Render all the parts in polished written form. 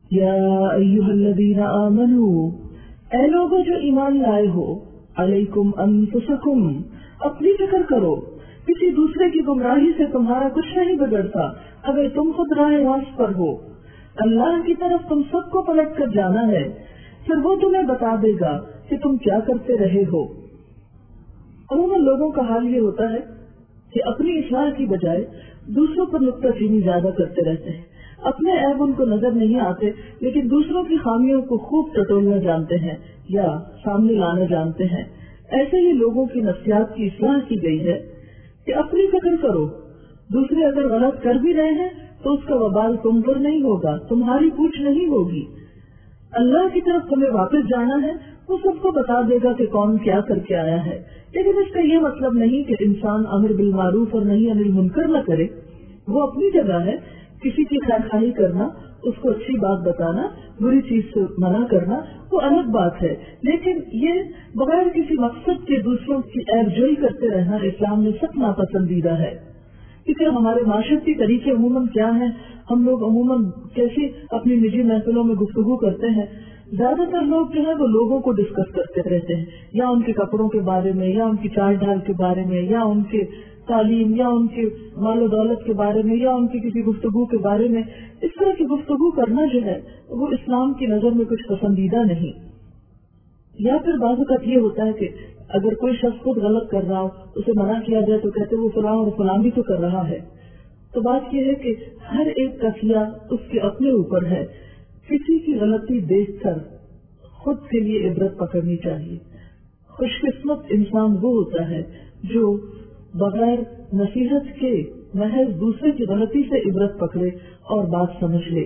या अय्युहल्लज़ीना आमनू, ऐ लोगों जो ईमान लाए हो, अलैकुम अनफुसकुम, अपनी फिक्र करो, किसी दूसरे की गुमराही से तुम्हारा कुछ नहीं बिगड़ता अगर तुम खुद राह रास्त पर हो। अल्लाह की तरफ तुम सबको पलट कर जाना है, फिर वो तुम्हें बता देगा कि तुम क्या करते रहे हो। अमूमन लोगों का हाल ये होता है कि अपनी इस्लाह की बजाय दूसरों पर नुक्ताचीनी ज्यादा करते रहते हैं। अपने ऐब उनको नजर नहीं आते, लेकिन दूसरों की खामियों को खूब टटोलना जानते हैं या सामने लाना जानते हैं। ऐसे ही लोगों की नफ्सियात की इस्लाह की गई है कि अपनी फिक्र करो, दूसरे अगर गलत कर भी रहे हैं तो उसका वबाल तुम पर नहीं होगा, तुम्हारी पूछ नहीं होगी। अल्लाह की तरफ तुम्हें वापस जाना है, वो सबको बता देगा कि कौन क्या करके आया है। लेकिन इसका ये मतलब नहीं कि इंसान अमर बिल मारूफ और नहीं अनिल मुनकर न करे। वो अपनी जगह है, किसी की खैरखाही करना, उसको अच्छी बात बताना, बुरी चीज से मना करना वो अलग बात है। लेकिन ये बगैर किसी मकसद के दूसरों की ऐबजोई करते रहना इस्लाम में सख्त नापसंदीदा है। क्योंकि हमारे माशरती तरीके अमूमन क्या हैं, हम लोग अमूमन कैसे अपनी निजी महफिलों में गुफ्तगू करते हैं। ज्यादातर लोग जो है वो लोगों को डिस्कस करते रहते हैं, या उनके कपड़ों के बारे में, या उनकी चाल ढाल के बारे में, या उनके तालीम, या उनके मालो दौलत के बारे में, या उनकी किसी गुफ्तगू के बारे में। इस तरह की गुफ्तगू करना जो है वो इस्लाम की नजर में कुछ पसंदीदा नहीं। या फिर बाज़ वक़्त ये होता है कि अगर कोई शख्स खुद गलत कर रहा हो, उसे मना किया जाए तो कहते वो फलां और फलां भी तो कर रहा है। तो बात यह है कि हर एक का किया उसके अपने ऊपर है। किसी की गलती देखकर खुद के लिए इबरत पकड़नी चाहिए। खुशकिस्मत इंसान वो होता है जो बगैर नसीहत के महज दूसरे की गलती से इबरत पकड़े और बात समझ ले।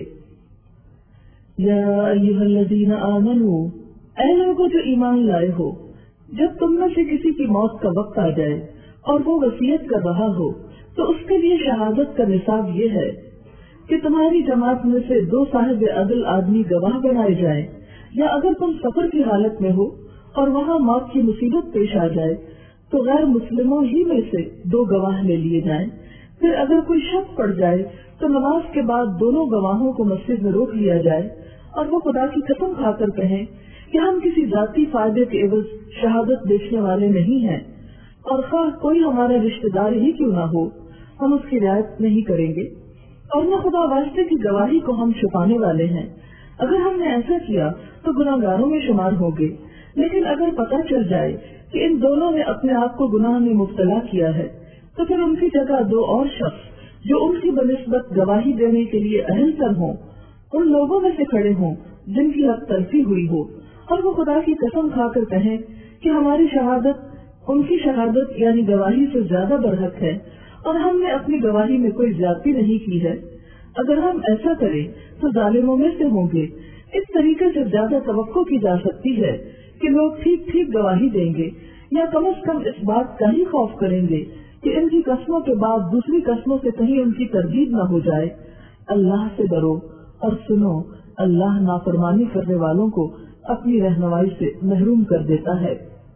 या अय्युहल्लज़ीना आमनू, ऐ लोगों जो ईमान लाए हो, जब तुम में से किसी की मौत का वक्त आ जाए और वो वसीयत कर रहा हो तो उसके लिए शहादत का निसाब ये है कि तुम्हारी जमात में से 2 साहिब अदल आदमी गवाह बनाए जाएं, या अगर तुम सफर की हालत में हो और वहाँ मौत की मुसीबत पेश आ जाए तो गैर मुस्लिमों ही में से 2 गवाह ले लिए जाएं। फिर अगर कोई शक पड़ जाए तो नमाज के बाद दोनों गवाहों को मस्जिद में रोक लिया जाए और वो खुदा की कसम खाकर कहें कि हम किसी जाती फायदे के एवज शहादत बेचने वाले नहीं हैं, और खास कोई हमारा रिश्तेदार ही क्यों ना हो, हम उसकी रियायत नहीं करेंगे, और न खुदा वास्ते की गवाही को हम छुपाने वाले हैं। अगर हमने ऐसा किया तो गुनाहगारों में शुमार होंगे। लेकिन अगर पता चल जाए कि इन दोनों ने अपने आप को गुनाह में मुब्तला किया है तो फिर उनकी जगह 2 और शख्स जो उनकी बनिस्बत गवाही देने के लिए अहल हों, उन लोगों में से खड़े हों जिनकी हक तलफी हुई हो, और वो खुदा की कसम खाकर कहें कि हमारी शहादत उनकी शहादत यानी गवाही से ज्यादा बरहक है और हमने अपनी गवाही में कोई ज्यादती नहीं की है। अगर हम ऐसा करें तो जालिमों में से होंगे। इस तरीके से ज्यादा तवक्को की जा सकती है कि लोग ठीक ठीक गवाही देंगे, या कम से कम इस बात का ही खौफ करेंगे कि इनकी कस्मों के बाद दूसरी कस्मों से कहीं उनकी तरदीद न हो जाए। अल्लाह से डरो और सुनो, अल्लाह नाफरमानी करने वालों को अपनी रहनुमाई से महरूम कर देता है।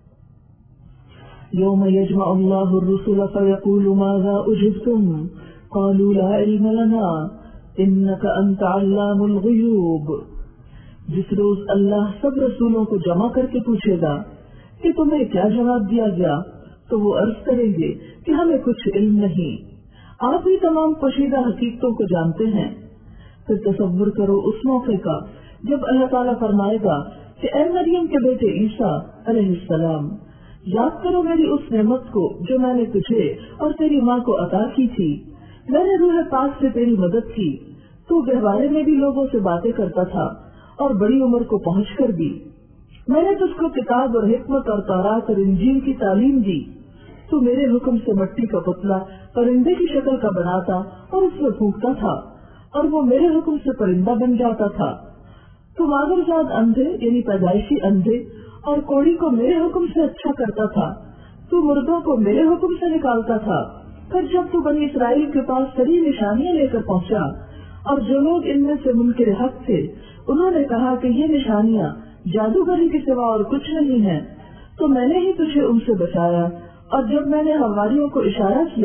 यौम यजमअुल्लाहु अर्रुसुल फयक़ूलु माज़ा उजिब्तुम क़ालू ला इल्म लना इन्नका अंता अल्लामुल ग़ुयूब। जिस रोज अल्लाह सब रसूलों को जमा करके पूछेगा कि तुम्हें क्या जवाब दिया गया, तो वो अर्ज करेंगे कि हमें कुछ इल्म नहीं, आप ही तमाम पोशीदा हकीकतों को जानते हैं। फिर तसव्वुर करो उस मौके का जब अल्लाह ताला फरमाएगा कि ऐ मरियम के बेटे ईसा अलैहिस्सलाम, याद करो मेरी उस नेमत को जो मैंने तुझे और तेरी माँ को अता की थी। मैंने रूह पाक से तेरी मदद की, तू गहवारे में भी लोगों से बातें करता था और बड़ी उम्र को पहुँचकर भी मैंने तुझको किताब और हिकमत और तौरात और इंजील की तालीम दी। तू मेरे हुक्म से मिट्टी का पुतला परिंदे की शक्ल का बनाता और उसमें फूंकता था, और वो मेरे हुक्म से परिंदा बन जाता था। तू मादरजात अंधे यानी पैदाइशी अंधे और कोड़ी को मेरे हुक्म से अच्छा करता था। तू मुर्दों को मेरे हुक्म से निकालता था। फिर जब तू बनी इसराइल के पास सारी निशानियां लेकर पहुंचा और जो लोग इनमें से मुनकिर हक थे उन्होंने कहा कि ये निशानियां जादूगरी के सिवा और कुछ नहीं है, तो मैंने ही तुझे उनसे बचाया। और जब मैंने हवारियों को इशारा किया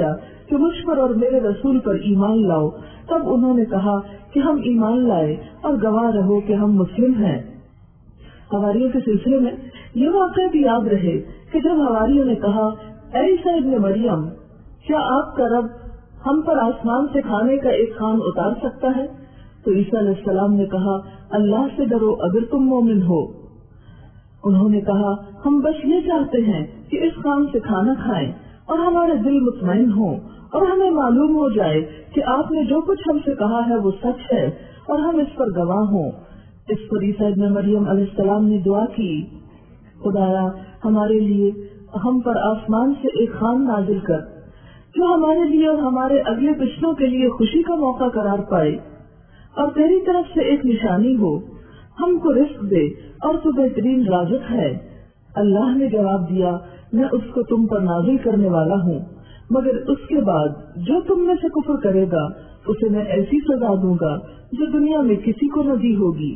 کہ مجھ پر اور میرے رسول پر ایمان لاؤ۔ تب انہوں نے کہا کہ ہم ایمان لائے اور گواہ رہو کہ ہم مسلم ہیں۔ حواریوں کے سلسلے میں یہ واقعہ بھی یاد رہے کہ جب حواریوں نے کہا اے عیسیٰ ابن مریم، کیا آپ کا رب ہم پر آسمان سے کھانے کا ایک خوان اتار سکتا ہے؟ تو عیسیٰ علیہ السلام نے کہا اللہ سے ڈرو اگر تم مومن ہو۔ انہوں نے کہا ہم بس یہ چاہتے ہیں کہ اس خوان سے کھانا کھائیں اور ہمارے دل مطمئن ہوں اور ہمیں معلوم ہو جائے کہ آپ نے جو کچھ ہم سے کہا ہے وہ سچ ہے اور ہم اس پر گواہ ہوں۔ اس پر عیسیٰ ابن مریم علیہ السلام نے دعا کی، خدایا ہمارے لیے ہم پر آسمان سے ایک خوان نازل کر جو ہمارے لیے اور ہمارے اگلے پچھلوں کے لیے خوشی کا موقع قرار پائے، اور تیری طرف سے ایک نشانی ہو، ہم کو رزق دے اور تو بہترین رازق ہے۔ اللہ نے جواب دیا میں اس کو تم پر نازل کرنے والا ہوں، مگر اس کے بعد جو تم میں سے کفر کرے گا اسے میں ایسی سزا دوں گا جو دنیا میں کسی کو نہ دی ہوگی۔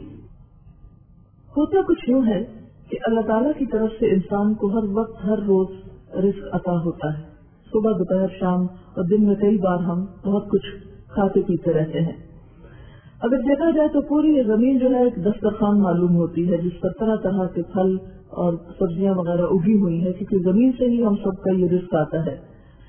ہوتا کچھ یوں ہے کہ اللہ تعالیٰ کی طرف سے انسان کو ہر وقت ہر روز رزق عطا ہوتا ہے، صبح دوپہر شام اور دن میں کئی بار ہم بہت کچھ کھاتے پیتے رہتے ہیں۔ اگر دیکھا جائے تو پوری یہ زمین جو ہے ایک دسترخوان معلوم ہوتی ہے جس پر طرح طرح کے پھل اور سبزیاں وغیرہ اگی ہوئی ہیں، کیونکہ زمین سے ہی ہم سب کا یہ رزق آتا ہے۔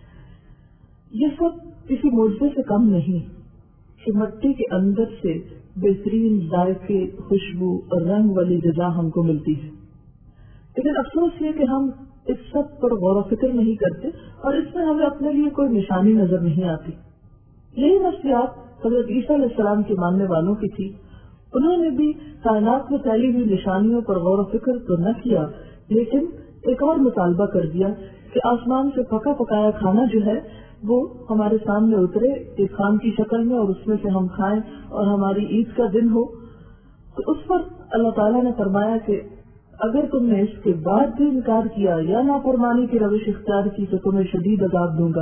یہ سب کسی معجزے سے کم نہیں کہ مٹی کے اندر سے بہترین ذائقے، خوشبو اور رنگ والی غذا ہم کو ملتی ہے، لیکن افسوس یہ کہ ہم اس سب پر غور و فکر نہیں کرتے اور اس میں ہمیں اپنے لیے کوئی نشانی نظر نہیں آتی۔ یہی نفسیات حضرت عیسیٰ علیہ السلام کے ماننے والوں کی تھی۔ انہوں نے بھی کائنات میں پھیلی ہوئی نشانیوں پر غور و فکر تو نہ کیا، لیکن ایک اور مطالبہ کر دیا کہ آسمان سے پکا پکایا کھانا جو ہے وہ ہمارے سامنے اترے ایک خوان کی شکل میں اور اس میں سے ہم کھائیں اور ہماری عید کا دن ہو۔ تو اس پر اللہ تعالیٰ نے فرمایا کہ اگر تم نے اس کے بعد بھی انکار کیا یا نافرمانی کی روش اختیار کی تو تمہیں شدید عذاب دوں گا۔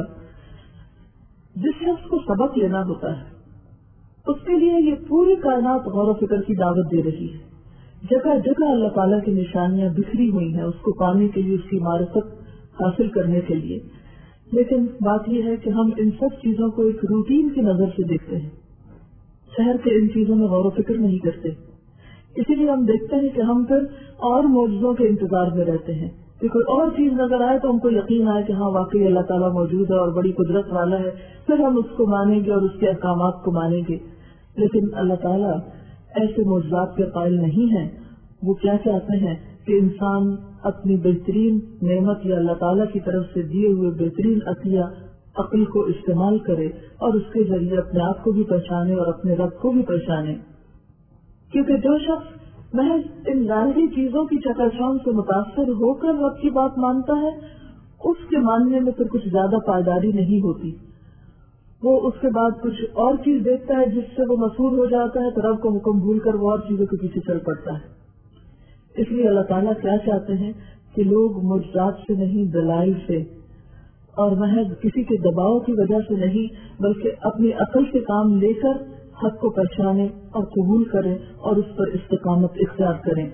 جس شخص کو سبق لینا ہوتا ہے اس کے لیے یہ پوری کائنات غور و فکر کی دعوت دے رہی ہے۔ جگہ جگہ اللہ تعالیٰ کی نشانیاں بکھری ہوئی ہیں اس کو پانے کے لیے، اس کی معرفت حاصل کرنے کے لیے، لیکن بات یہ ہے کہ ہم ان سب چیزوں کو ایک روٹین کی نظر سے دیکھتے ہیں، شہر کے ان چیزوں میں غور و فکر نہیں کرتے۔ اسی لیے ہم دیکھتے ہیں کہ ہم پھر اور معجزوں کے انتظار میں رہتے ہیں کہ کوئی اور چیز نظر آئے تو ہم کو یقین آئے کہ ہاں واقعی اللہ تعالیٰ موجود ہے اور بڑی قدرت والا ہے، پھر ہم اس کو مانیں گے اور اس کے احکامات کو مانیں گے۔ لیکن اللہ تعالیٰ ایسے معجزات کے قائل نہیں ہیں۔ وہ کیا چاہتے ہیں کہ انسان اپنی بہترین نعمت یا اللہ تعالیٰ کی طرف سے دیے ہوئے بہترین عطیہ عقل کو استعمال کرے اور اس کے ذریعے اپنے آپ کو بھی پہچانے اور اپنے رب کو بھی پہچانے، کیونکہ جو شخص محض ان ظاہری چیزوں کی چکاچوند سے متاثر ہو کر رب کی بات مانتا ہے اس کے ماننے میں پھر کچھ زیادہ پائیداری نہیں ہوتی۔ وہ اس کے بعد کچھ اور چیز دیکھتا ہے جس سے وہ مسحور ہو جاتا ہے تو رب کو حکم بھول کر وہ اور چیزوں کے پیچھے چل پڑتا ہے۔ اس لیے اللہ تعالیٰ کیا چاہتے ہیں کہ لوگ معجزات سے نہیں دلائل سے اور محض کسی کے دباؤ کی وجہ سے نہیں بلکہ اپنی عقل سے کام لے کر حق کو پہچانے اور قبول کریں اور اس پر استقامت اختیار کریں۔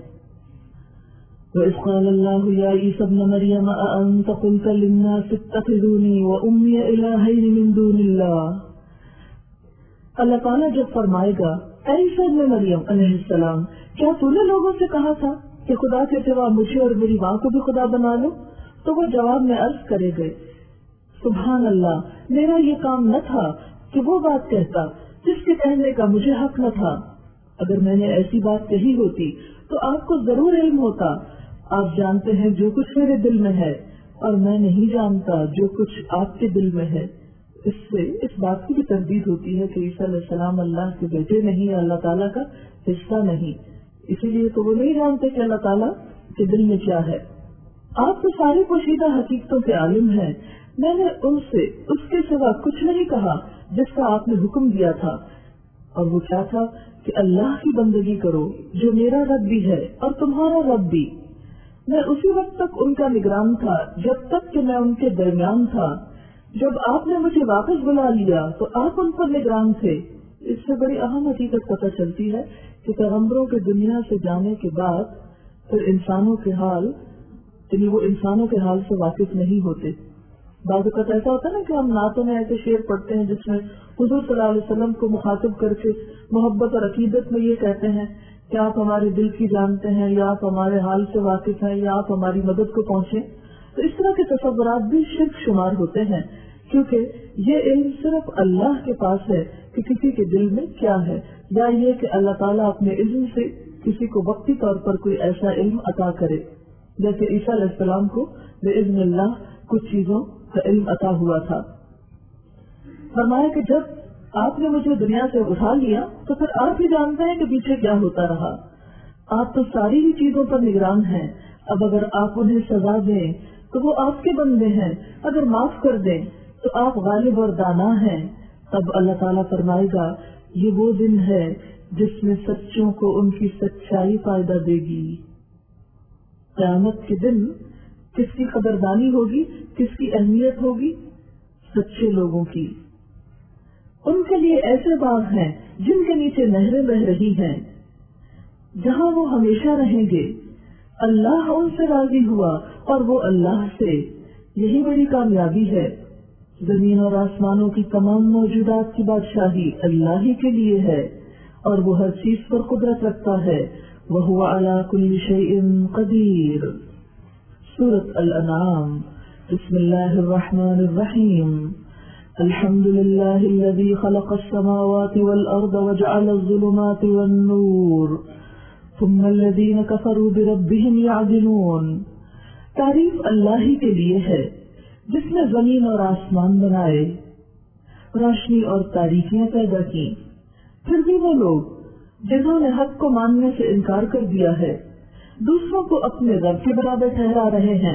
وَإِذْ قَالَ اللَّهُ يَا عِيسَى ابْنَ مَرْيَمَ أَأَنْتَ قُلْتَ لِلنَّاسِ اتَّخِذُونِي وَأُمِّيَ إِلَٰهَيْنِ مِن دُونِ اللَّهِ، اللہ تعالیٰ جب فرمائے گا اے عیسیٰ ابن مریم علیہ السلام، کیا تو نے لوگوں سے کہا تھا کہ خدا کے سوا مجھے اور میری ماں کو بھی خدا بنا لو؟ تو وہ جواب میں عرض کرے گئے سبحان اللہ، میرا یہ کام نہ تھا کہ وہ بات کہتا جس کے کہنے کا مجھے حق نہ تھا۔ اگر میں نے ایسی بات کہی ہوتی تو آپ کو ضرور علم ہوتا۔ آپ جانتے ہیں جو کچھ میرے دل میں ہے اور میں نہیں جانتا جو کچھ آپ کے دل میں ہے۔ اس سے اس بات کی بھی تردید ہوتی ہے کہ عیسیٰ علیہ السلام اللہ کے بیٹے نہیں، اللہ تعالیٰ کا حصہ نہیں، اسی لیے تو وہ نہیں جانتے کہ اللہ تعالیٰ کے دل میں کیا ہے۔ آپ تو ساری پوشیدہ حقیقتوں کے عالم ہیں، میں نے ان سے اس کے سوا کچھ نہیں کہا جس کا آپ نے حکم دیا تھا، اور وہ کیا تھا کہ اللہ کی بندگی کرو جو میرا رب بھی ہے اور تمہارا رب بھی۔ میں اسی وقت تک ان کا نگران تھا جب تک کہ میں ان کے درمیان تھا، جب آپ نے مجھے واپس بلا لیا تو آپ ان پر نگران تھے۔ اس سے بڑی اہم حقیقت پتہ چلتی ہے کہ پیغمبروں کے دنیا سے جانے کے بعد پھر انسانوں کے حال، یعنی وہ انسانوں کے حال سے واقف نہیں ہوتے، بعض اوقات ایسا ہوتا ہے نا کہ ہم نعتوں میں ایسے شعر پڑھتے ہیں جس میں حضور صلی اللہ علیہ وسلم کو مخاطب کر کے محبت اور عقیدت میں یہ کہتے ہیں کہ آپ ہمارے دل کی جانتے ہیں، یا آپ ہمارے حال سے واقف ہیں، یا آپ ہماری مدد کو پہنچیں. تو اس طرح کے تصورات بھی شرک شمار ہوتے ہیں، کیونکہ یہ علم صرف اللہ کے پاس ہے کہ کسی کے دل میں کیا ہے، یا یہ کہ اللہ تعالیٰ اپنے علم سے کسی کو وقتی طور پر کوئی ایسا علم عطا کرے، جیسے عیسیٰ علیہ السلام کو بإذن اللہ کچھ چیزوں کا علم عطا ہوا تھا. فرمایا کہ جب آپ نے مجھے دنیا سے اٹھا لیا تو پھر آپ ہی جانتے ہیں کہ پیچھے کیا ہوتا رہا. آپ تو ساری ہی چیزوں پر نگران ہیں. اب اگر آپ انہیں سزا دیں تو وہ آپ کے بندے ہیں، اگر معاف کر دیں تو آپ غالب اور دانا ہیں. تب اللہ تعالیٰ فرمائے گا یہ وہ دن ہے جس میں سچوں کو ان کی سچائی فائدہ دے گی. قیامت کے دن کس کی قدردانی ہوگی، کس کی اہمیت ہوگی؟ سچے لوگوں کی. ان کے لیے ایسے باغ ہیں جن کے نیچے نہریں بہ رہی ہیں، جہاں وہ ہمیشہ رہیں گے. اللہ ان سے راضی ہوا اور وہ اللہ سے. یہی بڑی کامیابی ہے. زمین اور آسمانوں کی تمام موجودات کی بادشاہی اللہ ہی کے لیے ہے، اور وہ ہر چیز پر قدرت رکھتا ہے. وَهُوَ عَلَى كُلِّ شَيْءٍ قَدِيرٌ. سورۃ الانعام. بسم اللہ الرحمن الرحیم. الحمد للہ الذی خلق السماوات والارض وجعل الظلمات والنور ثم الذین کفروا بربهم یعدلون. تعریف اللہ ہی کے لیے ہے جس نے زمین اور آسمان بنائے، روشنی اور تاریکیاں پیدا کی. پھر بھی وہ لوگ جنہوں نے حق کو ماننے سے انکار کر دیا ہے دوسروں کو اپنے رب کے برابر ٹھہرا رہے ہیں.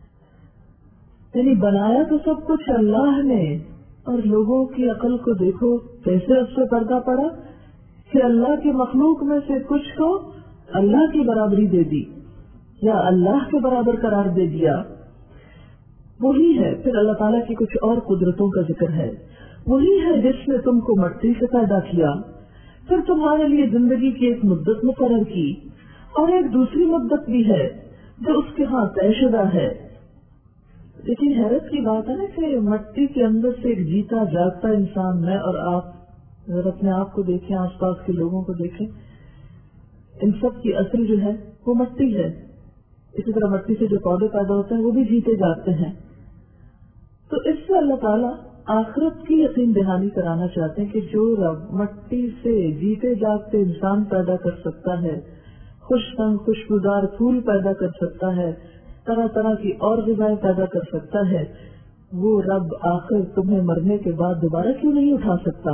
یعنی بنایا تو سب کچھ اللہ نے، اور لوگوں کی عقل کو دیکھو کیسے اس سے پردہ پڑا کہ اللہ کی مخلوق میں سے کچھ کو اللہ کی برابری دے دی یا اللہ کے برابر قرار دے دیا. وہی ہے. پھر اللہ تعالیٰ کی کچھ اور قدرتوں کا ذکر ہے. وہی ہے جس نے تم کو مٹی سے پیدا کیا، پھر تمہارے لیے زندگی کی ایک مدت مقرر کی، اور ایک دوسری مدت بھی ہے جو اس کے ہاں طے شدہ ہے. لیکن حیرت کی بات ہے نا کہ مٹی کے اندر سے ایک جیتا جاگتا انسان، میں اور آپ اگر اپنے آپ کو دیکھیں، آس پاس کے لوگوں کو دیکھیں، ان سب کی اصل جو ہے وہ مٹی ہے. اسی طرح مٹی سے جو پودے پیدا ہوتے ہیں وہ بھی جیتے جاگتے ہیں. تو اس سے اللہ تعالیٰ آخرت کی یقین دہانی کرانا چاہتے ہیں کہ جو رب مٹی سے جیتے جاگتے انسان پیدا کر سکتا ہے، خوش رنگ خوشبودار پھول پیدا کر سکتا ہے، طرح طرح کی اور غذائیں پیدا کر سکتا ہے، وہ رب آخر تمہیں مرنے کے بعد دوبارہ کیوں نہیں اٹھا سکتا؟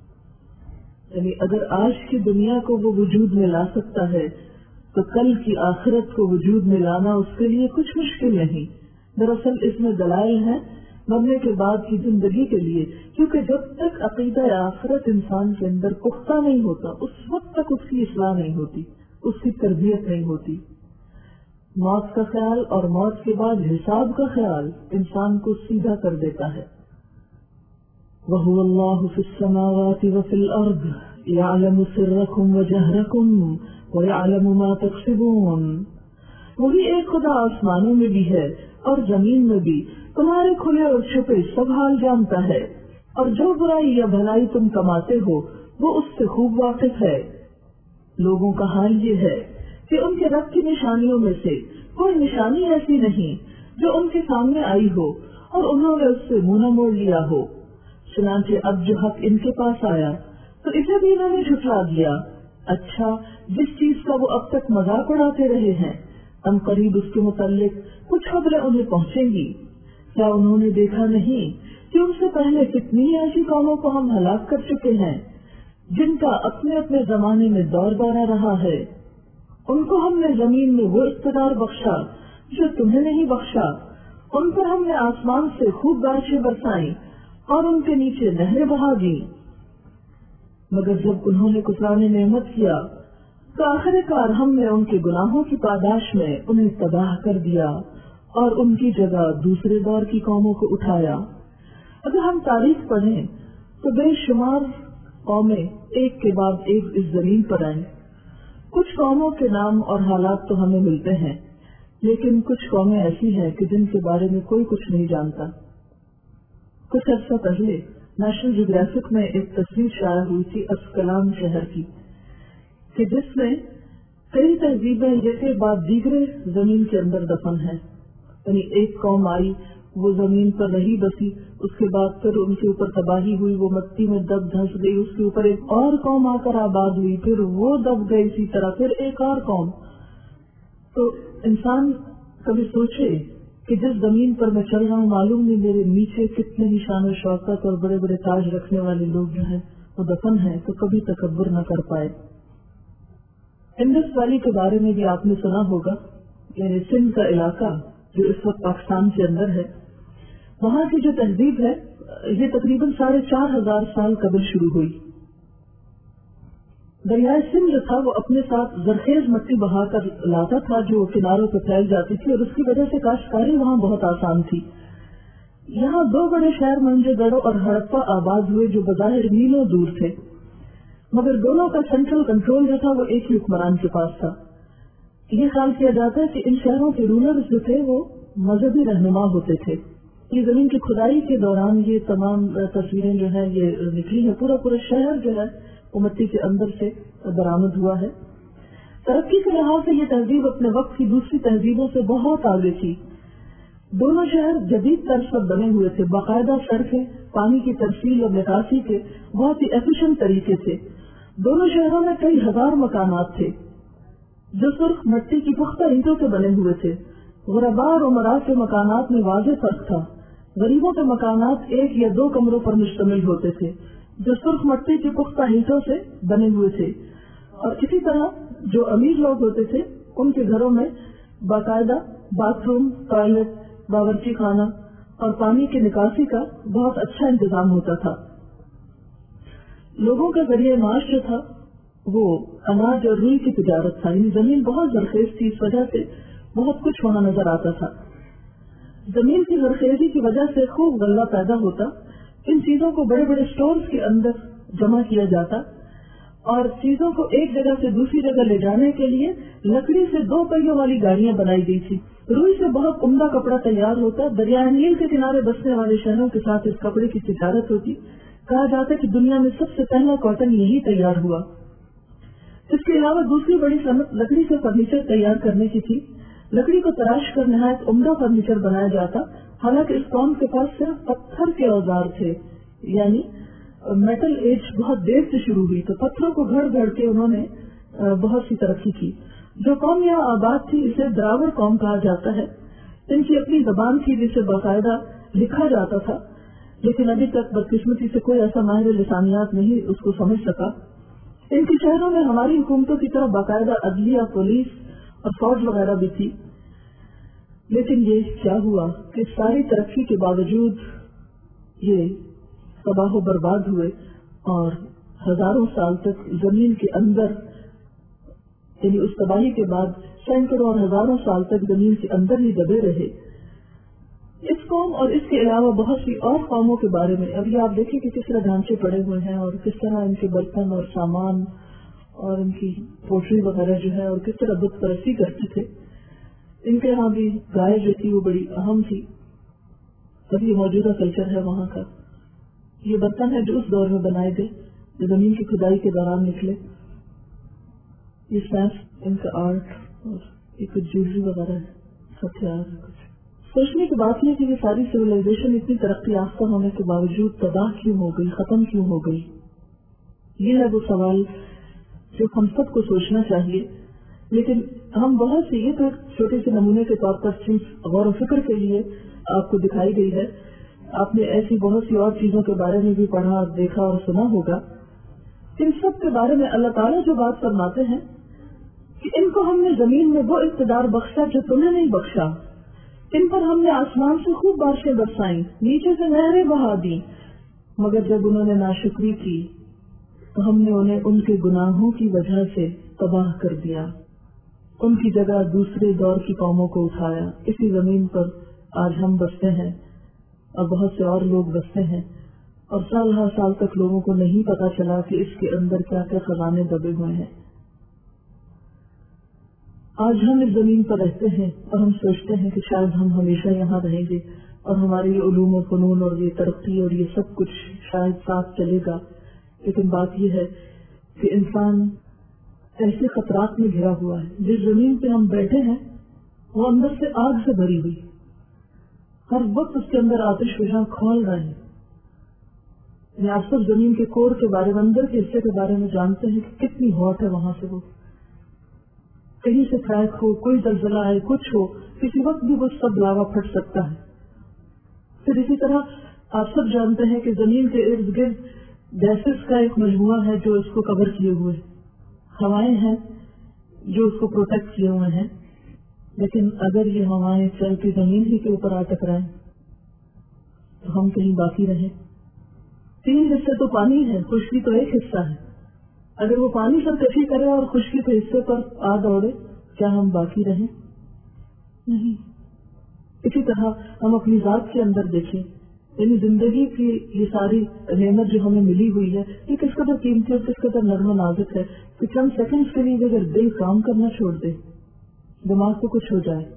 یعنی اگر آج کی دنیا کو وہ وجود میں لا سکتا ہے تو کل کی آخرت کو وجود میں لانا اس کے لیے کچھ مشکل نہیں. دراصل اس میں دلائل ہیں مرنے کے بعد کی زندگی کے لیے، کیونکہ جب تک عقیدہ آخرت انسان کے اندر پختہ نہیں ہوتا اس وقت تک اس کی اصلاح نہیں ہوتی، اس کی تربیت نہیں ہوتی. موت کا خیال اور موت کے بعد حساب کا خیال انسان کو سیدھا کر دیتا ہے. وَهُوَ اللَّهُ فِي السَّمَاوَاتِ وَفِي الْأَرْضِ يَعْلَمُ سِرَّكُمْ وَجَهْرَكُمْ وَيَعْلَمُ مَا تَكْسِبُونَ. وہی ایک خدا آسمانوں میں بھی ہے اور زمین میں بھی، تمہارے کھلے اور چھپے سب حال جانتا ہے، اور جو برائی یا بھلائی تم کماتے ہو وہ اس سے خوب واقف ہے. لوگوں کا حال یہ ہے کہ ان کے رب کی نشانیوں میں سے کوئی نشانی ایسی نہیں جو ان کے سامنے آئی ہو اور انہوں نے اس سے منہ نہ موڑ لیا ہو. چنانچہ اب جو حق ان کے پاس آیا تو اسے بھی انہوں نے جھٹلا دیا. اچھا، جس چیز کا وہ اب تک مذاق اڑاتے رہے ہیں ہم قریب اس کے متعلق کچھ خبریں انہیں پہنچیں گی. کیا انہوں نے دیکھا نہیں کہ ان سے پہلے کتنی ایسی قوموں کو ہم ہلاک کر چکے ہیں جن کا اپنے اپنے زمانے میں دور دورہ رہا ہے. ان کو ہم نے زمین میں وہ اقتدار بخشا جو تمہیں نہیں بخشا. ان پر ہم نے آسمان سے خوب بارشیں برسائیں اور ان کے نیچے نہریں بہا دی. مگر جب انہوں نے کفران نعمت کیا تو آخر کار ہم نے ان کے گناہوں کی پاداش میں انہیں تباہ کر دیا اور ان کی جگہ دوسرے دور کی قوموں کو اٹھایا. اگر ہم تاریخ پڑھیں تو بے شمار قومیں ایک کے بعد ایک اس زمین پر آئیں. کچھ قوموں کے نام اور حالات تو ہمیں ملتے ہیں، لیکن کچھ قومیں ایسی ہیں کہ جن کے بارے میں کوئی کچھ نہیں جانتا. कुछ अर्सा पहले नेशनल जियोग्राफिक में एक तस्वीर शाया हुई थी अस्कलान शहर की, कि जिसमें कई तहजीबें एक बाद दीगरे जमीन के अंदर दफन है। यानी एक कौम आई, वो जमीन पर रही बसी, उसके बाद फिर उनके ऊपर तबाही हुई, वो मिट्टी में दब धंस गई, उसके ऊपर एक और कौम आकर आबाद हुई, फिर वो दब गई, इसी तरह फिर एक और कौम। तो इंसान कभी सोचे कि जिस जमीन पर मैं चल रहा हूँ, मालूम नहीं मेरे नीचे कितने ही शान शौकत और बड़े बड़े ताज रखने वाले लोग जो हैं वो दफन हैं, तो कभी तकब्बुर न कर पाए। इंडस वैली के बारे में भी आपने सुना होगा, यानी सिंध का इलाका जो इस वक्त पाकिस्तान के अंदर है, वहाँ की जो तहजीब है ये तकरीबन 4,500 साल कबल शुरू हुई। दरियाए सिंध जो था वो अपने साथ जरखेज मिट्टी बहाकर लाता था जो किनारों पर फैल जाती थी, और उसकी वजह से काश्तकारी वहाँ बहुत आसान थी। यहाँ 2 बड़े शहर मोहनजोदड़ो और हड़प्पा आबाद हुए जो बज़ाहिर मीलों दूर थे, मगर दोनों का सेंट्रल कंट्रोल जो था वो एक ही हुक्मरान के पास था। ये ख्याल किया जाता है कि इन शहरों के रूलर्स जो थे वो मजहबी रहनुमा होते थे। ये जमीन की खुदाई के दौरान ये तमाम तस्वीरें जो है ये निकली है। पूरा शहर जो है वो मिट्टी के अंदर से बरामद हुआ है। तरक्की के लिहाज से ये तहजीब अपने वक्त की दूसरी तहजीबों से बहुत आगे थी। दोनों शहर जदीद तर्ज पर बने हुए थे, बाकायदा सड़कें, पानी की तरसील और निकासी के बहुत ही एफिशिएंट तरीके थे। दोनों शहरों में कई हजार मकानात थे जो सुर्ख मिट्टी की पुख्ता ईंटों से बने हुए थे। गुरबा और उमरा के मकानात में वाज़ेह फर्क था। गरीबों के मकानात 1 या 2 कमरों पर मुश्तमिल होते थे जो सुर्ख मिट्टी की पुख्ता ईंटों से बने हुए थे, और इसी तरह जो अमीर लोग होते थे उनके घरों में बाकायदा बाथरूम, टॉयलेट, बावर्ची खाना और पानी की निकासी का बहुत अच्छा इंतजाम होता था। लोगों का जरिए माश जो था वो अनाज और रुई की तिजारत था। यानी जमीन बहुत जरखेज थी, इस वजह से बहुत कुछ वहाँ नजर आता था। जमीन की जरखेजी की वजह से खूब गल्ला पैदा होता। इन चीजों को बड़े बड़े स्टोर्स के अंदर जमा किया जाता और चीजों को एक जगह से दूसरी जगह ले जाने के लिए लकड़ी से 2 पहियों वाली गाड़ियां बनाई गई थी। रुई से बहुत उम्दा कपड़ा तैयार होता। दरियाए नील के किनारे बसने वाले शहरों के साथ इस कपड़े की तिजारत होती। कहा जाता है कि दुनिया में सबसे पहला कॉटन यही तैयार हुआ। इसके अलावा दूसरी बड़ी सनत लकड़ी से फर्नीचर तैयार करने की थी। लकड़ी को तराश कर नहायत उम्दा फर्नीचर बनाया जाता। हालांकि इस कौम के पास सिर्फ पत्थर के औजार थे, यानी मेटल एज बहुत देर से शुरू हुई, तो पत्थरों को घड़ घड़ के उन्होंने बहुत सी तरक्की की। जो कौम यहाँ आबाद थी इसे द्राविड़ कौम कहा जाता है। इनकी अपनी जबान थी जिसे बाकायदा लिखा जाता था, लेकिन अभी तक बदकिस्मती से कोई ऐसा माहिर लिसानियात नहीं उसको समझ सका। इनके शहरों में हमारी हुकूमतों की तरफ बाकायदा अदलिया, पुलिस और फौज वगैरह भी थी। लेकिन ये क्या हुआ कि सारी तरक्की के बावजूद ये तबाह बर्बाद हुए और हजारों साल तक जमीन के अंदर, यानी उस तबाही के बाद सैकड़ों और हजारों साल तक जमीन के अंदर ही दबे रहे। इस कौम और इसके अलावा बहुत सी और कौमों के बारे में अभी आप देखिए कि किस तरह ढांचे पड़े हुए हैं और किस तरह इनके बर्तन और सामान और इनकी पोटरी वगैरह जो है और किस तरह बुत परस्ती करते थे। इनके यहाँ भी गाय जो थी वो बड़ी अहम थी। अभी मौजूदा कल्चर है वहाँ का। ये बर्तन है जो उस दौर में बनाए गए जो जमीन की खुदाई के दौरान निकले। ये साइंस, इनका आर्ट और ये कुछ ज्वेलरी वगैरह है, हथियार है कुछ। सोचने की बात है कि ये सारी सिविलाइजेशन इतनी तरक्की याफ्ता होने के बावजूद तबाह क्यों हो गई, खत्म क्यों हो गई। ये है वो सवाल जो हम सबको सोचना चाहिए। लेकिन हम बहुत सी, ये तो छोटे से नमूने के तौर पर चीज गौर फिक्र के लिए आपको दिखाई गई है। आपने ऐसी बहुत सी और चीजों के बारे में भी पढ़ा, देखा और सुना होगा। इन सब के बारे में अल्लाह ताला जो बात फरमाते हैं कि इनको हमने जमीन में वो इक़्तिदार बख्शा जो तुम्हें नहीं बख्शा। इन पर हमने आसमान से खूब बारिशें बरसाई, नीचे से नहरें बहा दी, मगर जब उन्होंने नाशुक्री की तो हमने उन्हें उनके गुनाहों की वजह से तबाह कर दिया। उनकी जगह दूसरे दौर की कौमों को उठाया। इसी जमीन पर आज हम बसते हैं और बहुत से और लोग बसते हैं, और साल हर साल तक लोगों को नहीं पता चला कि इसके अंदर क्या क्या खजाने दबे हुए हैं। आज हम इस जमीन पर रहते हैं और हम सोचते हैं कि शायद हम हमेशा यहाँ रहेंगे اور ہمارے یہ علوم و فنون اور یہ ترقی اور یہ سب کچھ شاید ساتھ چلے گا، لیکن بات یہ ہے کہ انسان ایسے خطرات میں گھرا ہوا ہے. جس زمین پہ ہم بیٹھے ہیں وہ اندر سے آگ سے بھری ہوئی، ہر وقت اس کے اندر آتش فشاں کھول رہے ہیں. آپ سب زمین کے کور کے بارے میں، اندر کے حصے کے بارے میں جانتے ہیں کہ کتنی ہاٹ ہے وہاں سے. وہ کہیں سے کریک ہو، کوئی زلزلہ آئے، کچھ ہو، کسی وقت بھی وہ سب لاوا پھٹ سکتا ہے. پھر اسی طرح آپ سب جانتے ہیں کہ زمین کے ارد گرد گیسز کا ایک مجموعہ ہے جو اس کو کور کیے ہوئے، ہوائیں ہیں جو اس کو پروٹیکٹ کیے ہوئے ہیں. لیکن اگر یہ ہوائیں چل کے زمین ہی کے اوپر آ ٹکرائیں تو ہم کہیں باقی رہیں. 3 حصے تو پانی ہے، خشکی تو ایک حصہ ہے. اگر وہ پانی سرکشی کرے اور خشکی کے حصے پر آ دوڑے، کیا ہم باقی رہیں؟ نہیں. اسی طرح ہم اپنی ذات کے اندر دیکھیں، یعنی زندگی کی یہ ساری نعمت جو ہمیں ملی ہوئی ہے، یہ کس قدر قیمتی اور کس قدر نرم و نازک ہے کہ چند سیکنڈز کے لیے اگر دل کام کرنا چھوڑ دے، دماغ کو کچھ ہو جائے،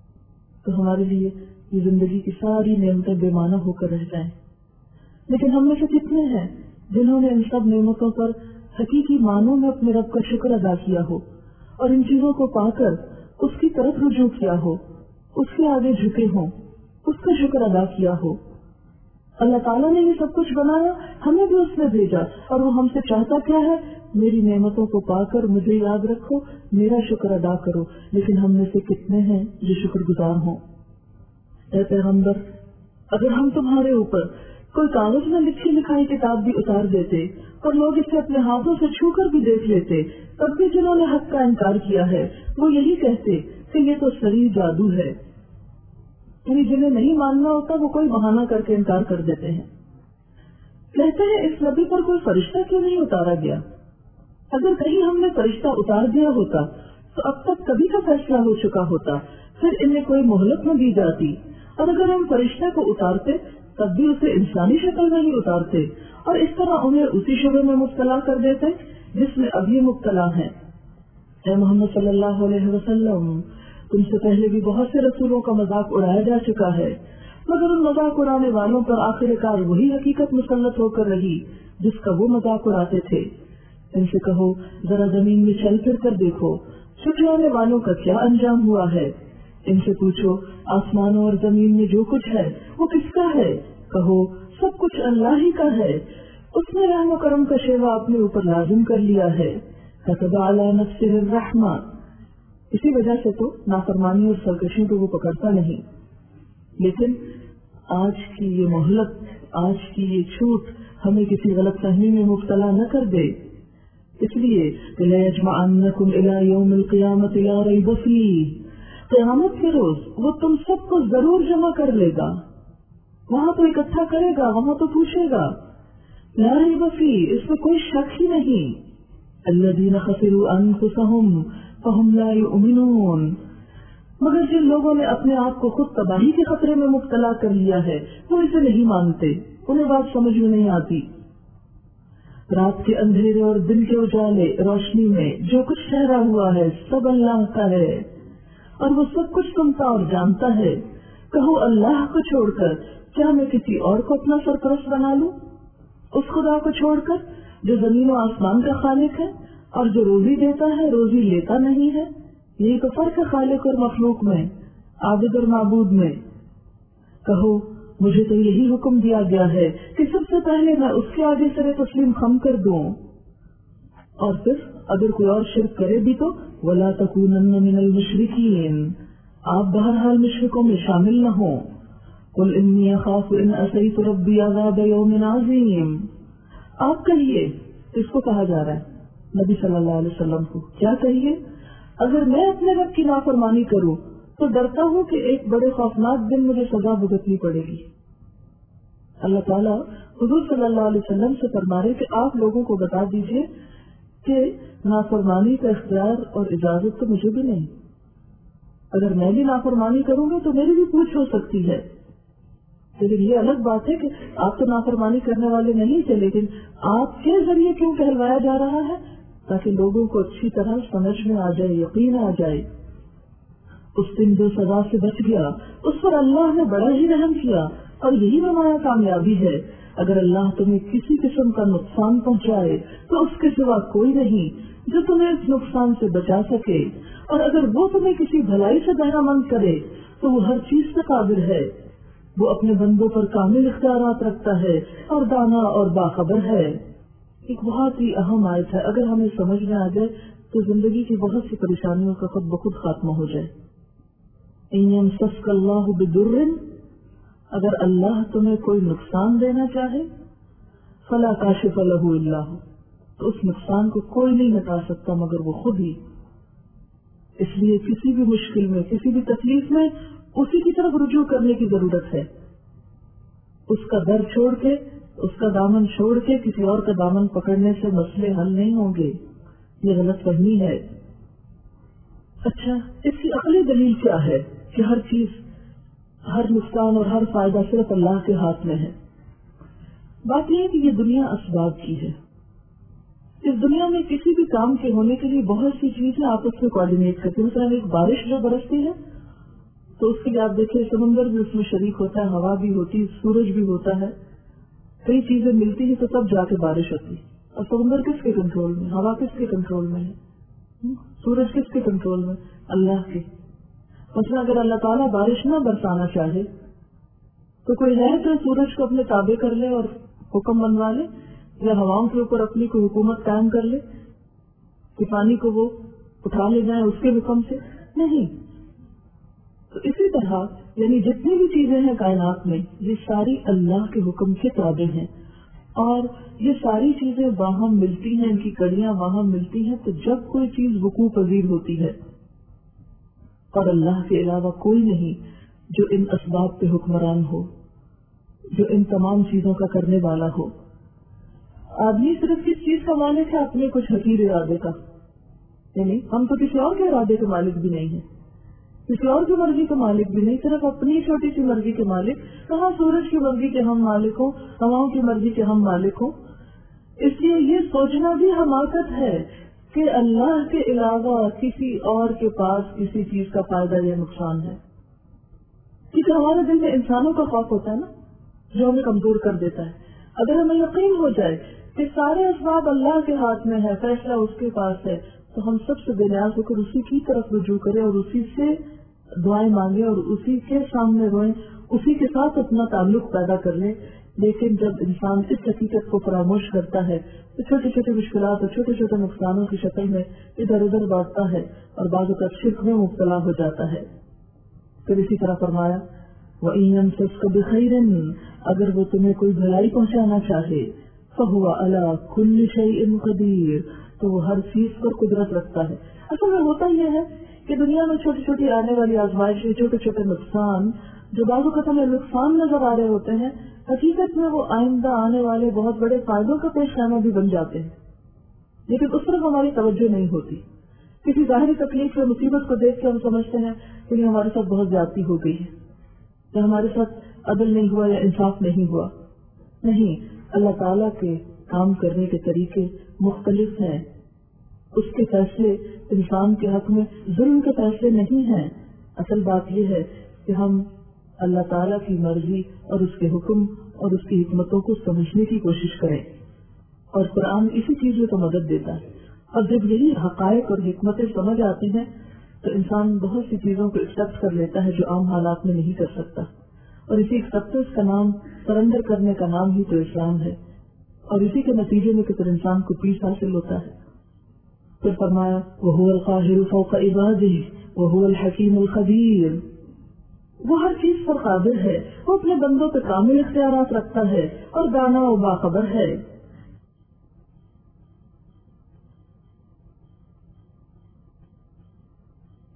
تو ہمارے لیے یہ زندگی کی ساری نعمتیں بے معنی ہو کر رہ جائیں. لیکن ہم میں سے کتنے ہیں جنہوں نے ان سب نعمتوں پر حقیقی معنوں میں اپنے رب کا شکر ادا کیا ہو اور ان چیزوں کو پا کر اس کی طرف رجوع کیا ہو، اس کے آگے جھکے ہوں، اس کا شکر ادا کیا ہو. اللہ تعالیٰ نے یہ سب کچھ بنایا، ہمیں بھی اس نے بھیجا، اور وہ ہم سے چاہتا کیا ہے؟ میری نعمتوں کو پا کر مجھے یاد رکھو، میرا شکر ادا کرو. لیکن ہم میں سے کتنے ہیں جو شکر گزار ہوں؟ اے پیغمبر، اگر ہم تمہارے اوپر کوئی کاغذ میں لکھی لکھائی کتاب بھی اتار دیتے اور لوگ اسے اپنے ہاتھوں سے چھو کر بھی دیکھ لیتے، تب بھی جنہوں نے حق کا انکار کیا ہے وہ یہی کہتے کہ یہ تو صریح جادو ہے. یعنی جنہیں نہیں ماننا ہوتا وہ کوئی بہانہ کر کے انکار کر دیتے ہیں. کہتے ہیں اس نبی پر کوئی فرشتہ کیوں نہیں اتارا گیا؟ اگر کہیں ہم نے فرشتہ اتار دیا ہوتا تو اب تک کبھی کا فیصلہ ہو چکا ہوتا، پھر انہیں کوئی مہلت نہ دی جاتی. اور اگر ہم فرشتہ کو اتارتے تب بھی اسے انسانی شکل میں ہی اتارتے، اور اس طرح انہیں اسی شبہ میں مبتلا کر دیتے جس میں ابھی مبتلا ہیں. اے محمد صلی اللہ علیہ وسلم، تم سے پہلے بھی بہت سے رسولوں کا مذاق اڑایا جا چکا ہے، مگر ان مذاق اڑانے والوں پر آخر کار وہی حقیقت مسلط ہو کر رہی جس کا وہ مذاق اڑاتے تھے. ان سے کہو ذرا زمین میں چل پھر کر دیکھو چھٹلانے والوں کا کیا انجام ہوا ہے. ان سے پوچھو آسمانوں اور زمین میں جو کچھ ہے وہ کس کا ہے؟ کہو سب کچھ اللہ ہی کا ہے، اس نے رحم و کرم کا شیوا اپنے اوپر لازم کر لیا ہے. كتب علی نفسہ الرحمہ، اسی وجہ سے تو نافرمانی اور سرکشی کو وہ پکڑتا نہیں. لیکن آج کی یہ مہلت، آج کی یہ چھوٹ ہمیں کسی غلط فہمی میں مبتلا نہ کر دے. اس لیے لَيَجْمَعَنَّكُمْ إِلَى يَوْمِ الْقِيَامَةِ لَا رَيْبَ فِيهِ، قیامت کے روز وہ تم سب کو ضرور جمع کر لے گا. وہاں تو اکٹھا کرے گا، وہاں تو پوچھے گا. لا ریب فیہ، اس میں کوئی شک ہی نہیں. الذین خسروا انفسهم فهم لا یؤمنون، مگر جن لوگوں نے اپنے آپ کو خود تباہی کے خطرے میں مبتلا کر لیا ہے وہ اسے نہیں مانتے، انہیں بات سمجھ میں نہیں آتی. رات کے اندھیرے اور دن کے اجالے روشنی میں جو کچھ ٹھہرا ہوا ہے سب اللہ کا ہے، اور وہ سب کچھ سنتا اور جانتا ہے. کہو اللہ کو چھوڑ کر کیا میں کسی اور کو اپنا سرپرست بنا لوں؟ اس خدا کو چھوڑ کر جو زمین و آسمان کا خالق ہے اور جو روزی دیتا ہے روزی لیتا نہیں ہے. یہی تو فرق ہے خالق اور مخلوق میں، عابد اور معبود میں. کہو مجھے تو یہی حکم دیا گیا ہے کہ سب سے پہلے میں اس کے آگے سر تسلیم خم کر دوں، اور پھر اگر کوئی اور شرک کرے بھی تو وَلَا تَكُونَنَّ مِنَ الْمُشْرِكِينَ، آپ بہرحال مشرکوں میں شامل نہ ہوں. قُلْ إِنِّي أَخَافُ إِنْ عَصَيْتُ رَبِّي عَذَابَ يَوْمٍ عَظِيمٍ. آپ کہیے، اس کو کہا جا رہا ہے نبی صلی اللہ علیہ وسلم کو، کیا کہیے؟ اگر میں اپنے رب کی نافرمانی کروں تو ڈرتا ہوں کہ ایک بڑے خوفناک دن مجھے سزا بھگتنی پڑے گی. اللہ تعالیٰ حضور صلی اللہ علیہ وسلم سے فرما رہے کہ آپ لوگوں کو بتا دیجئے کہ نافرمانی کا اختیار اور اجازت تو مجھے بھی نہیں. اگر میں بھی نافرمانی کروں گا تو میری بھی پوچھ ہو سکتی ہے. لیکن یہ الگ بات ہے کہ آپ تو نافرمانی کرنے والے نہیں تھے، لیکن آپ کے ذریعے کیوں کہلوایا جا رہا ہے؟ تاکہ لوگوں کو اچھی طرح سمجھ میں آ جائے، یقین آ جائے. اس دن جو سزا سے بچ گیا اس پر اللہ نے بڑا ہی رحم کیا، اور یہی ہمارا کامیابی ہے۔ اگر اللہ تمہیں کسی قسم کا نقصان پہنچائے تو اس کے سوا کوئی نہیں جو تمہیں اس نقصان سے بچا سکے، اور اگر وہ تمہیں کسی بھلائی سے بہرہ مند کرے تو وہ ہر چیز سے قادر ہے۔ وہ اپنے بندوں پر کامل اختیارات رکھتا ہے اور دانا اور باخبر ہے۔ ایک بہت ہی اہم آیت ہے، اگر ہمیں سمجھ میں آ جائے تو زندگی کی بہت سی پریشانیوں کا خود بخود خاتمہ ہو جائے۔ ان یمسسک اللہ بضر، اگر اللہ تمہیں کوئی نقصان دینا چاہے، فلا کاشف لہ الا ہو، تو اس نقصان کو کوئی نہیں ہٹا سکتا مگر وہ خود ہی۔ اس لیے کسی بھی مشکل میں، کسی بھی تکلیف میں اسی کی طرف رجوع کرنے کی ضرورت ہے۔ اس کا در چھوڑ کے، اس کا دامن چھوڑ کے کسی اور کا دامن پکڑنے سے مسئلے حل نہیں ہوں گے، یہ غلط فہمی ہے۔ اچھا، اس کی عقلی دلیل کیا ہے کہ ہر چیز، ہر نقصان اور ہر فائدہ صرف اللہ کے ہاتھ میں ہے؟ بات یہ ہے کہ یہ دنیا اسباب کی ہے۔ اس دنیا میں کسی بھی کام کے ہونے کے لیے بہت سی چیزیں آپس میں کوآرڈینیٹ کرتی ہیں۔ مثلا ایک بارش جو برستی ہے تو اس کے لیے آپ دیکھیں سمندر بھی اس میں شریک ہوتا ہے، ہوا بھی ہوتی ہے، سورج بھی ہوتا ہے، کئی چیزیں ملتی ہیں تو تب جا کے بارش ہوتی ہے۔ اور سمندر کس کے کنٹرول میں، ہوا کس کے کنٹرول میں ہے، سورج کس کے کنٹرول میں؟ اللہ کے۔ مثلا اگر اللہ تعالیٰ بارش نہ برسانا چاہے تو کوئی ہے جو سورج کو اپنے تابع کر لے اور حکم بنوا لے، یا ہواؤں کے اوپر اپنی کوئی حکومت قائم کر لے کہ پانی کو وہ اٹھا لے جائیں اس کے حکم سے؟ نہیں۔ تو اسی طرح یعنی جتنی بھی چیزیں ہیں کائنات میں یہ ساری اللہ کے حکم کے تابع ہیں، اور یہ ساری چیزیں باہم ملتی ہیں، ان کی کڑیاں باہم ملتی ہیں تو جب کوئی چیز وقوع پذیر ہوتی ہے، اور اللہ کے علاوہ کوئی نہیں جو ان اسباب پہ حکمران ہو، جو ان تمام چیزوں کا کرنے والا ہو۔ آدمی صرف کس چیز کا مالک ہے؟ اپنے کچھ حقیر ارادے کا، یعنی ہم تو کسی اور کے ارادے کے مالک بھی نہیں ہیں، کسی اور کی مرضی کے مالک بھی نہیں، صرف اپنی چھوٹی سی مرضی کے مالک۔ کہاں سورج کی مرضی کے ہم مالک ہوں، ہواؤں کی مرضی کے ہم مالک ہوں۔ اس لیے یہ سوچنا بھی حماقت ہے کہ اللہ کے علاوہ کسی اور کے پاس کسی چیز کا فائدہ یا نقصان ہے، کیونکہ ہمارے دل میں انسانوں کا خوف ہوتا ہے نا، جو ہمیں کمزور کر دیتا ہے۔ اگر ہمیں یقین ہو جائے کہ سارے اسباب اللہ کے ہاتھ میں ہے، فیصلہ اس کے پاس ہے، تو ہم سب سے بے نیاز ہو کر اسی کی طرف رجوع کریں اور اسی سے دعائیں مانگیں اور اسی کے سامنے روئیں، اسی کے ساتھ اپنا تعلق پیدا کر لیں۔ لیکن جب انسان اس حقیقت کو فراموش کرتا ہے تو چھوٹی چھوٹی مشکلات اور چھوٹے چھوٹے نقصانوں کی شکل میں ادھر ادھر بانٹتا ہے اور بعض اوقات شرک میں مبتلا ہو جاتا ہے۔ پھر اسی طرح فرمایا وَإِن يَمْسَسْكَ بِخَيْرٍ، اگر وہ تمہیں کوئی بھلائی پہنچانا چاہے، فَهُوَ عَلَى كُلِّ شَيْءٍ قَدِيرٌ، تو وہ ہر چیز پر قدرت رکھتا ہے۔ اصل میں ہوتا یہ ہے کہ دنیا میں چھوٹی چھوٹی آنے والی آزمائشیں، چھوٹے چھوٹے نقصان جو بعض اوقات ہمیں نقصان نظر آ رہے ہوتے ہیں، حقیقت میں وہ آئندہ آنے والے بہت بڑے فائدوں کا پیش خیمہ بھی بن جاتے ہیں، لیکن اس طرف ہماری توجہ نہیں ہوتی۔ کسی ظاہری تکلیف یا مصیبت کو دیکھ کے ہم سمجھتے ہیں کہ یہ ہمارے ساتھ بہت زیادتی ہو گئی ہے، یا ہمارے ساتھ عدل نہیں ہوا یا انصاف نہیں ہوا۔ نہیں، اللہ تعالیٰ کے کام کرنے کے طریقے مختلف ہیں، اس کے فیصلے انسان کے حق میں ظلم کے فیصلے نہیں ہیں۔ اصل بات یہ ہے کہ ہم اللہ تعالیٰ کی مرضی اور اس کے حکم اور اس کی حکمتوں کو سمجھنے کی کوشش کریں، اور قرآن اسی چیز میں تو مدد دیتا ہے۔ اور جب یہی حقائق اور حکمتیں سمجھ آتی ہیں تو انسان بہت سی چیزوں کو ایکسپٹ کر لیتا ہے جو عام حالات میں نہیں کر سکتا، اور اسی ایکسپٹنس کا نام، سرنڈر کرنے کا نام ہی تو اسلام ہے، اور اسی کے نتیجے میں پھر انسان کو پیس حاصل ہوتا ہے۔ پھر فرمایا وَهُوَ الْقَاهِرُ فَوْقَ عِبَادِهِ وَهُوَ الْحَكِيمُ الْخَبِيرُ، وہ ہر چیز پر قادر ہے، وہ اپنے بندوں پہ کامل اختیارات رکھتا ہے اور دانا و باخبر ہے۔